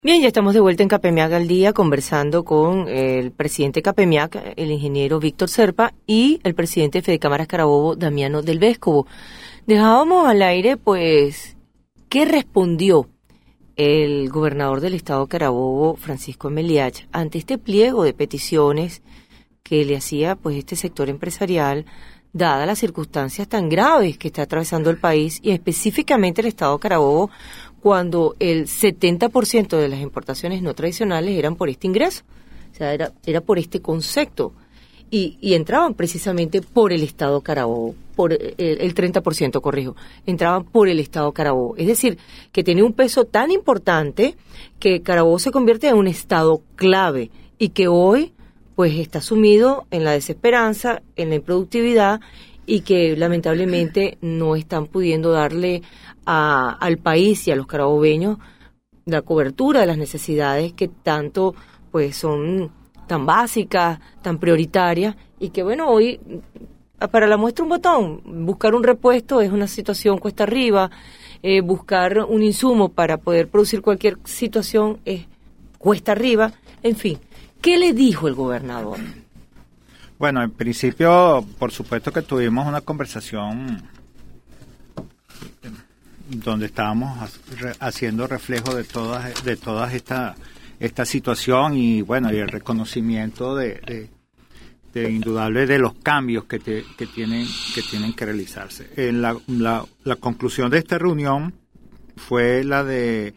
Bien, ya estamos de vuelta en Capemiac al día conversando con el presidente Capemiac, el ingeniero Víctor Serpa, y el presidente de Fedecámaras Carabobo, Damiano del Vescovo. Dejábamos al aire, pues, ¿qué respondió el gobernador del estado Carabobo, Francisco Meliach, ante este pliego de peticiones que le hacía, pues, este sector empresarial, dadas las circunstancias tan graves que está atravesando el país y específicamente el estado Carabobo, cuando el 70% de las importaciones no tradicionales eran por este ingreso, o sea, era por este concepto, y entraban precisamente por el estado Carabobo, por el 30%, corrijo, entraban por el estado Carabobo, es decir, que tenía un peso tan importante que Carabobo se convierte en un estado clave y que hoy pues está sumido en la desesperanza, en la improductividad y que lamentablemente no están pudiendo darle al país y a los carabobeños la cobertura de las necesidades que tanto pues son tan básicas, tan prioritarias y que bueno, hoy para la muestra un botón, buscar un repuesto es una situación cuesta arriba, buscar un insumo para poder producir cualquier situación es cuesta arriba, en fin. ¿Qué le dijo el gobernador? Bueno, en principio, por supuesto que tuvimos una conversación donde estábamos haciendo reflejo de toda esta situación y bueno, y el reconocimiento de indudable de los cambios que tienen que realizarse. La conclusión de esta reunión fue la de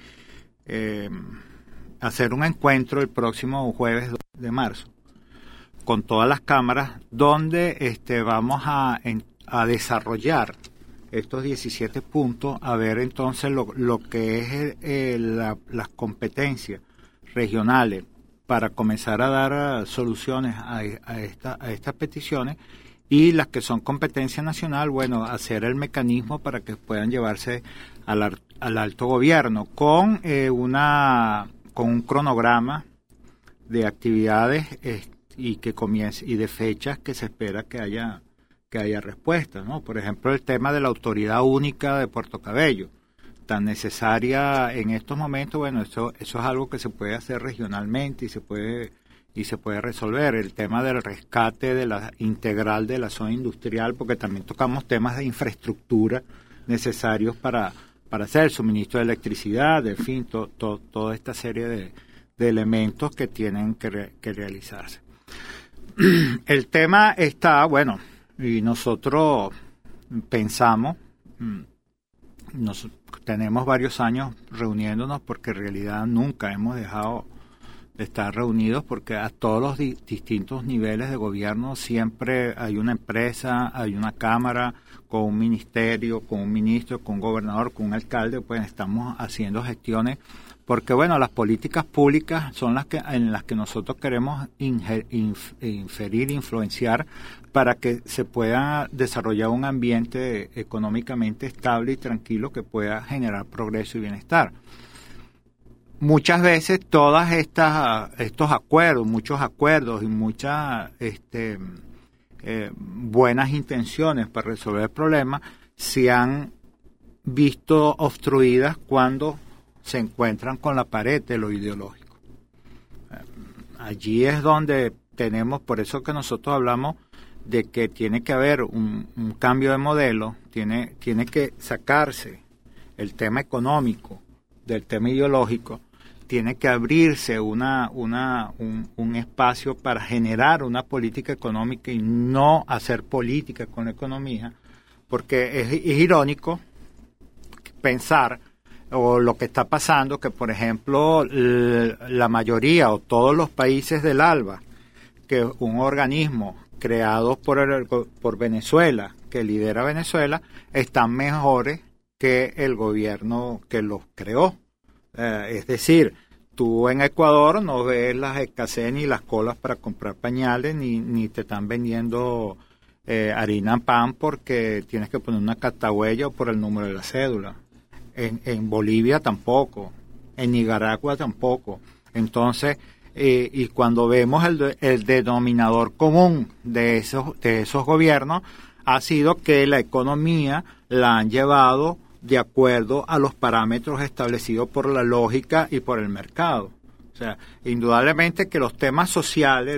hacer un encuentro el próximo jueves de marzo con todas las cámaras donde vamos a desarrollar estos 17 puntos, a ver entonces lo que es las competencias regionales para comenzar a dar soluciones a estas peticiones y las que son competencia nacional, bueno, hacer el mecanismo para que puedan llevarse al alto gobierno con un cronograma de actividades y que comience y de fechas que se espera que haya respuesta, ¿no? Por ejemplo, el tema de la autoridad única de Puerto Cabello, tan necesaria en estos momentos. Bueno, eso es algo que se puede hacer regionalmente y se puede resolver. El tema del rescate de la integral de la zona industrial, porque también tocamos temas de infraestructura necesarios para hacer el suministro de electricidad, en fin, toda esta serie de elementos que tienen que realizarse. El tema está, bueno, y nosotros pensamos, tenemos varios años reuniéndonos porque en realidad nunca hemos dejado de estar reunidos porque a todos los distintos niveles de gobierno siempre hay una empresa, hay una cámara con un ministerio, con un ministro, con un gobernador, con un alcalde, pues estamos haciendo gestiones porque bueno, las políticas públicas son en las que nosotros queremos inferir, influenciar para que se pueda desarrollar un ambiente económicamente estable y tranquilo que pueda generar progreso y bienestar. Muchas veces estos acuerdos, muchos acuerdos y muchas buenas intenciones para resolver el problema se han visto obstruidas cuando se encuentran con la pared de lo ideológico. Allí es donde tenemos, por eso que nosotros hablamos de que tiene que haber un cambio de modelo, tiene que sacarse el tema económico del tema ideológico, tiene que abrirse un espacio para generar una política económica y no hacer política con la economía, porque es irónico pensar o lo que está pasando, que por ejemplo la mayoría o todos los países del ALBA, que un organismo creado por Venezuela, que lidera Venezuela, están mejores que el gobierno que los creó. Es decir, tú en Ecuador no ves las escasez ni las colas para comprar pañales, ni te están vendiendo harina, pan, porque tienes que poner una cartahuella o por el número de la cédula. En Bolivia tampoco, en Nicaragua tampoco. Entonces, y cuando vemos el denominador común de esos gobiernos, ha sido que la economía la han llevado de acuerdo a los parámetros establecidos por la lógica y por el mercado. O sea, indudablemente que los temas sociales,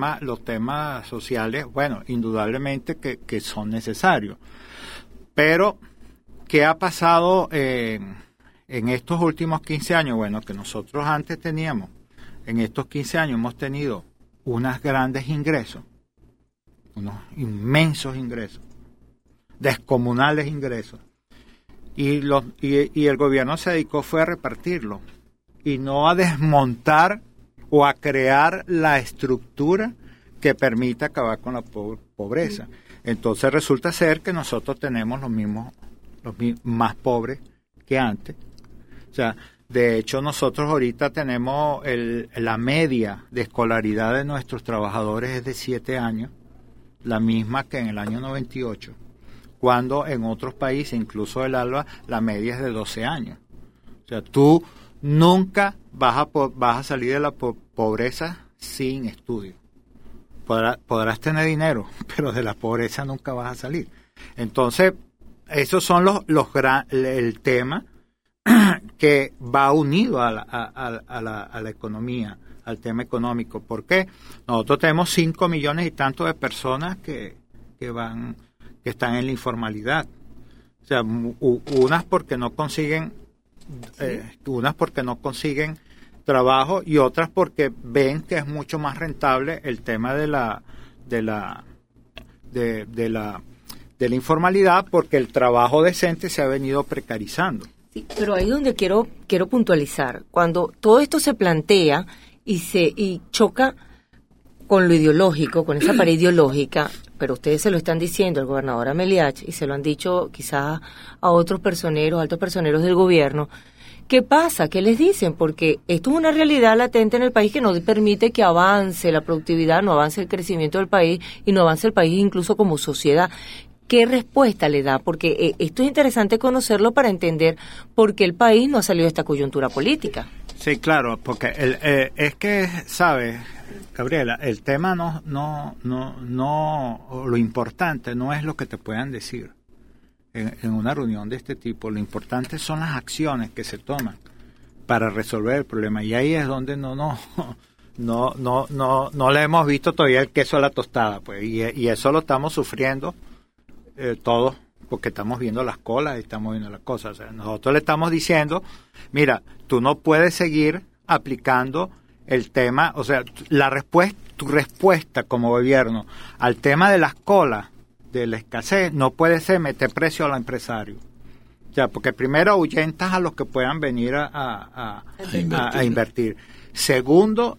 bueno, indudablemente que son necesarios. Pero, ¿qué ha pasado en estos últimos 15 años? Bueno, que nosotros antes teníamos, en estos 15 años hemos tenido unos grandes ingresos, unos inmensos ingresos, descomunales ingresos. Y el gobierno se dedicó fue a repartirlo y no a desmontar o a crear la estructura que permita acabar con la pobreza. Entonces resulta ser que nosotros tenemos los más pobres que antes. O sea, de hecho nosotros ahorita tenemos la media de escolaridad de nuestros trabajadores es de 7 años, la misma que en el año 98, cuando en otros países, incluso el ALBA, la media es de 12 años. O sea, tú nunca vas a salir de la pobreza sin estudio. Podrás tener dinero, pero de la pobreza nunca vas a salir. Entonces, esos son el tema que va unido a la economía, al tema económico. ¿Por qué? Nosotros tenemos 5 millones y tanto de personas que están en la informalidad. O sea, unas porque no consiguen trabajo y otras porque ven que es mucho más rentable el tema de la informalidad, porque el trabajo decente se ha venido precarizando. Sí, pero ahí es donde quiero puntualizar. Cuando todo esto se plantea y choca con lo ideológico, con esa pared ideológica, pero ustedes se lo están diciendo al gobernador Ameliach y se lo han dicho quizás a otros altos personeros del gobierno. ¿Qué pasa? ¿Qué les dicen? Porque esto es una realidad latente en el país que no permite que avance la productividad, no avance el crecimiento del país y no avance el país incluso como sociedad. ¿Qué respuesta le da? Porque esto es interesante conocerlo para entender por qué el país no ha salido de esta coyuntura política. Sí, claro, porque es que, ¿sabes, Gabriela? El tema lo importante no es lo que te puedan decir en una reunión de este tipo. Lo importante son las acciones que se toman para resolver el problema, y ahí es donde no le hemos visto todavía el queso a la tostada, pues, y eso lo estamos sufriendo todos, porque estamos viendo las colas y estamos viendo las cosas. O sea, nosotros le estamos diciendo, mira, tú no puedes seguir aplicando el tema, o sea, tu respuesta como gobierno al tema de las colas, de la escasez, no puede ser meter precio al empresario. O sea, porque primero ahuyentas a los que puedan venir a invertir. Segundo,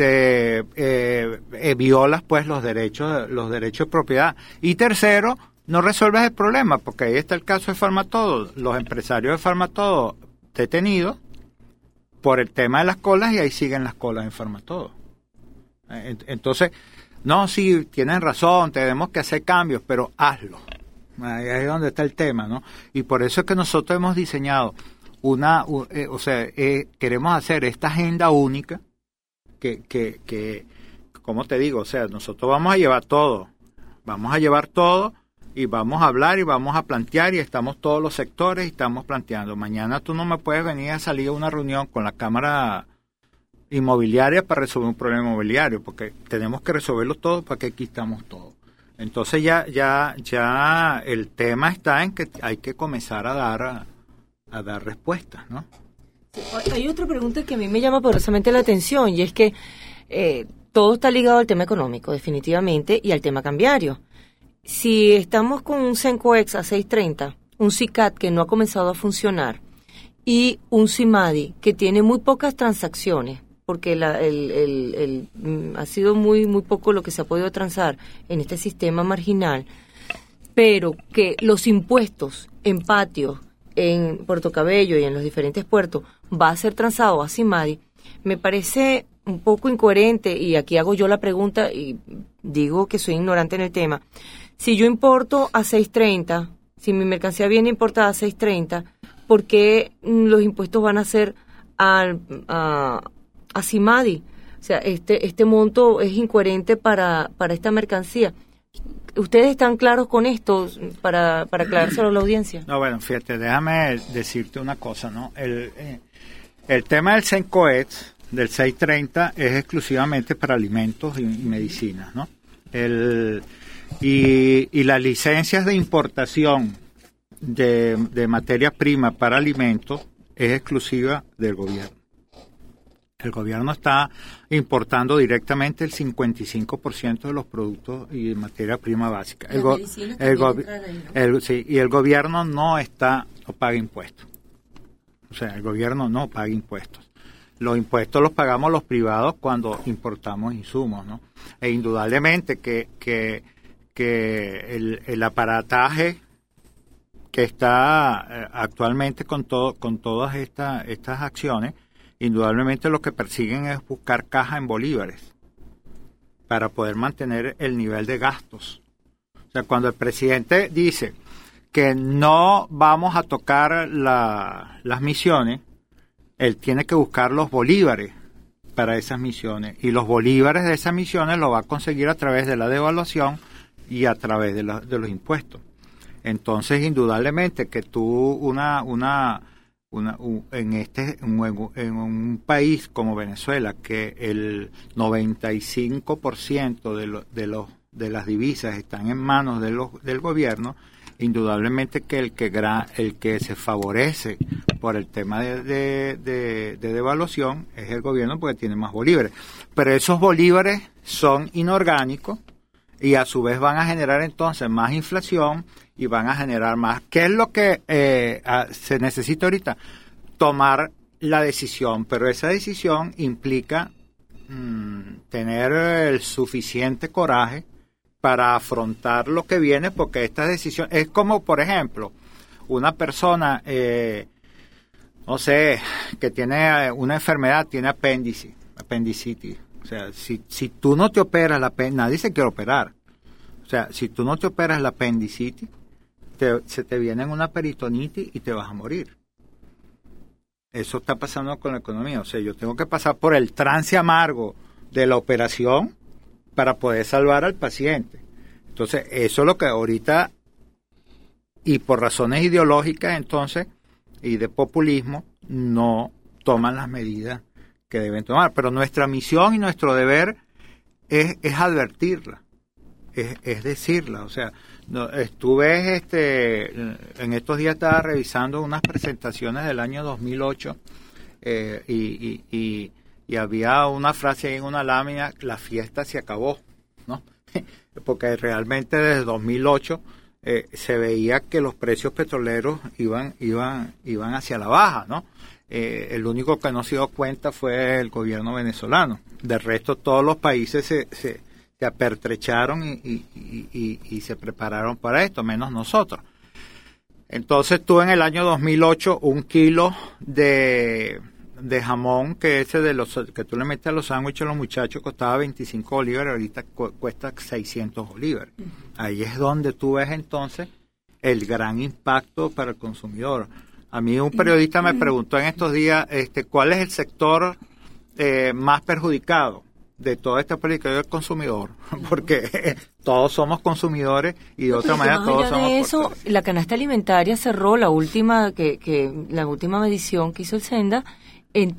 violas pues los derechos de propiedad. Y tercero, no resuelves el problema, porque ahí está el caso de Farmatodo, los empresarios de Farmatodo detenidos por el tema de las colas, y ahí siguen las colas en Farmatodo. Entonces, no, sí, tienen razón, tenemos que hacer cambios, pero hazlo. Ahí es donde está el tema, ¿no? Y por eso es que nosotros hemos diseñado queremos hacer esta agenda única que, como te digo, o sea, nosotros vamos a llevar todo y vamos a hablar y vamos a plantear, y estamos todos los sectores y estamos planteando. Mañana tú no me puedes venir a salir a una reunión con la Cámara Inmobiliaria para resolver un problema inmobiliario, porque tenemos que resolverlo todo para que aquí estamos todos. Entonces ya el tema está en que hay que comenzar a dar respuestas, ¿no? Hay otra pregunta que a mí me llama poderosamente la atención, y es que todo está ligado al tema económico, definitivamente, y al tema cambiario. Si estamos con un CENCOEX a 6.30, un CICAT que no ha comenzado a funcionar, y un CIMADI que tiene muy pocas transacciones, porque ha sido muy poco lo que se ha podido transar en este sistema marginal, pero que los impuestos en patios, en Puerto Cabello y en los diferentes puertos va a ser transado a CIMADI, me parece un poco incoherente, y aquí hago yo la pregunta y digo que soy ignorante en el tema. Si yo importo a 6.30, si mi mercancía viene importada a 6.30, ¿por qué los impuestos van a ser a CIMADI? O sea, este monto es incoherente para esta mercancía. ¿Ustedes están claros con esto para aclarárselo a la audiencia? No, bueno, fíjate, déjame decirte una cosa, ¿no? El tema del CENCOET, del 630, es exclusivamente para alimentos y medicinas, ¿no? Y las licencias de importación de materia prima para alimentos es exclusiva del gobierno. El gobierno está importando directamente el 55% de los productos y materia prima básica. Y el gobierno no paga impuestos. O sea, el gobierno no paga impuestos. Los impuestos los pagamos los privados cuando importamos insumos, ¿no? E indudablemente que el aparataje que está actualmente con todas estas acciones, indudablemente lo que persiguen es buscar caja en bolívares para poder mantener el nivel de gastos. O sea, cuando el presidente dice que no vamos a tocar las misiones, él tiene que buscar los bolívares para esas misiones, y los bolívares de esas misiones lo va a conseguir a través de la devaluación y a través de los impuestos. Entonces, indudablemente que tú en un país como Venezuela, que el 95% de las divisas están en manos del gobierno, indudablemente que el que se favorece por el tema de devaluación es el gobierno, porque tiene más bolívares. Pero esos bolívares son inorgánicos y a su vez van a generar entonces más inflación y van a generar más. ¿Qué es lo que se necesita ahorita? Tomar la decisión, pero esa decisión implica tener el suficiente coraje para afrontar lo que viene, porque esta decisión es como, por ejemplo, una persona, no sé, que tiene una enfermedad, tiene apendicitis. O sea, si tú no te operas nadie se quiere operar. O sea, si tú no te operas la apendicitis, se te viene una peritonitis y te vas a morir. Eso está pasando con la economía. O sea, yo tengo que pasar por el trance amargo de la operación para poder salvar al paciente. Entonces, eso es lo que ahorita, y por razones ideológicas, entonces, y de populismo, no toman las medidas que deben tomar. Pero nuestra misión y nuestro deber es advertirla, es decirla. O sea, estuve en estos días estaba revisando unas presentaciones del año 2008 y había una frase ahí en una lámina: la fiesta se acabó, ¿no? Porque realmente desde 2008 se veía que los precios petroleros iban hacia la baja, ¿no? El único que no se dio cuenta fue el gobierno venezolano. Del resto, todos los países se apertrecharon y se prepararon para esto, menos nosotros. Entonces, tú en el año 2008, un kilo de jamón, que que tú le metes a los sándwiches a los muchachos, costaba 25 bolívares, ahorita cuesta 600 bolívares. Ahí es donde tú ves entonces el gran impacto para el consumidor. A mí un periodista me preguntó en estos días cuál es el sector más perjudicado de toda esta política del consumidor, porque todos somos consumidores y de otra manera todos somos. De eso, la canasta alimentaria cerró la última medición que hizo el Senda en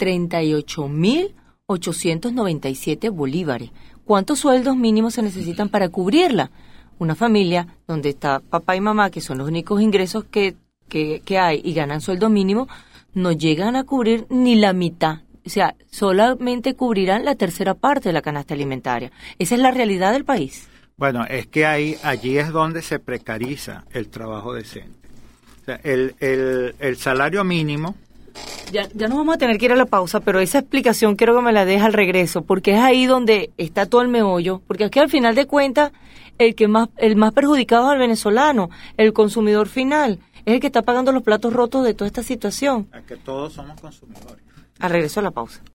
38.897 bolívares. ¿Cuántos sueldos mínimos se necesitan para cubrirla? Una familia donde está papá y mamá, que son los únicos ingresos que hay, y ganan sueldo mínimo, no llegan a cubrir ni la mitad. O sea, solamente cubrirán la tercera parte de la canasta alimentaria. Esa es la realidad del país. Bueno, es que allí es donde se precariza el trabajo decente. O sea, el salario mínimo. Ya nos vamos a tener que ir a la pausa, pero esa explicación quiero que me la dejes al regreso, porque es ahí donde está todo el meollo, porque aquí al final de cuentas el más perjudicado es el venezolano, el consumidor final, es el que está pagando los platos rotos de toda esta situación. Es que todos somos consumidores. Al regreso a la pausa.